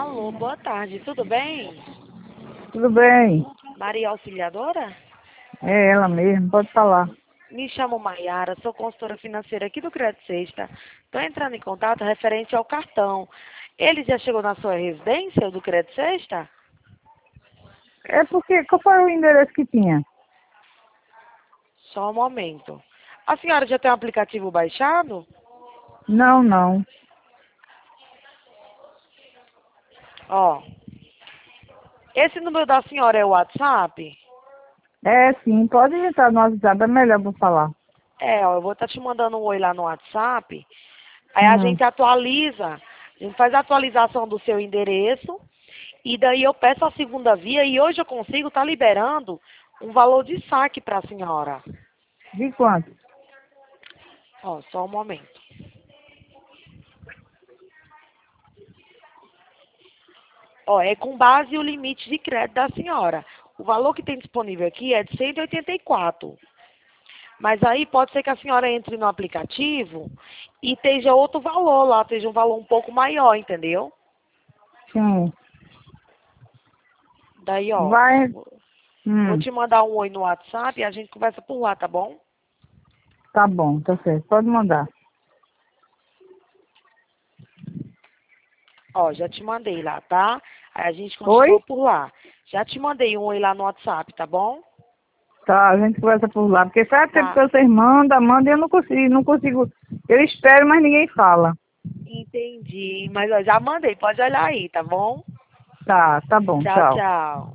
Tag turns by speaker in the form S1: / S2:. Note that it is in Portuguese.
S1: Alô, boa tarde, tudo bem?
S2: Tudo bem?
S1: Maria Auxiliadora?
S2: É ela mesmo, pode falar.
S1: Me chamo Maiara, sou consultora financeira aqui do Crédito Sexta. Estou entrando em contato referente ao cartão. Ele já chegou na sua residência do Crédito Sexta?
S2: É porque, qual foi o endereço que tinha?
S1: Só um momento. A senhora já tem o aplicativo baixado?
S2: Não, não.
S1: Ó, esse número da senhora é o WhatsApp?
S2: É sim, pode entrar no WhatsApp, é melhor pra falar.
S1: Ó, eu vou estar te mandando um oi lá no WhatsApp. Aí a
S2: Hum,
S1: gente atualiza, a gente faz a atualização do seu endereço e daí eu peço a segunda via e hoje eu consigo estar liberando um valor de saque para a senhora.
S2: de quanto?
S1: Ó, só um momento. Ó, é com base o limite de crédito da senhora. O valor que tem disponível aqui é de 184. Mas aí pode ser que a senhora entre no aplicativo e esteja outro valor lá, esteja um valor um pouco maior, entendeu?
S2: Sim.
S1: Daí, ó,
S2: Vai.
S1: vou
S2: Hum,
S1: te mandar um oi no WhatsApp e a gente conversa por lá, tá bom?
S2: tá bom, tá certo. Pode mandar.
S1: Ó, já te mandei lá, tá? Aí a gente
S2: Oi?
S1: continua por lá. Já te mandei um oi lá no WhatsApp, tá bom?
S2: Tá, a gente conversa por lá. Porque faz tempo que
S1: Tá.
S2: vocês mandam e eu não consigo. Eu espero, mas ninguém fala.
S1: Entendi. Mas ó, já mandei, pode olhar aí, tá bom?
S2: Tá bom,
S1: Tchau,
S2: tchau.
S1: tchau.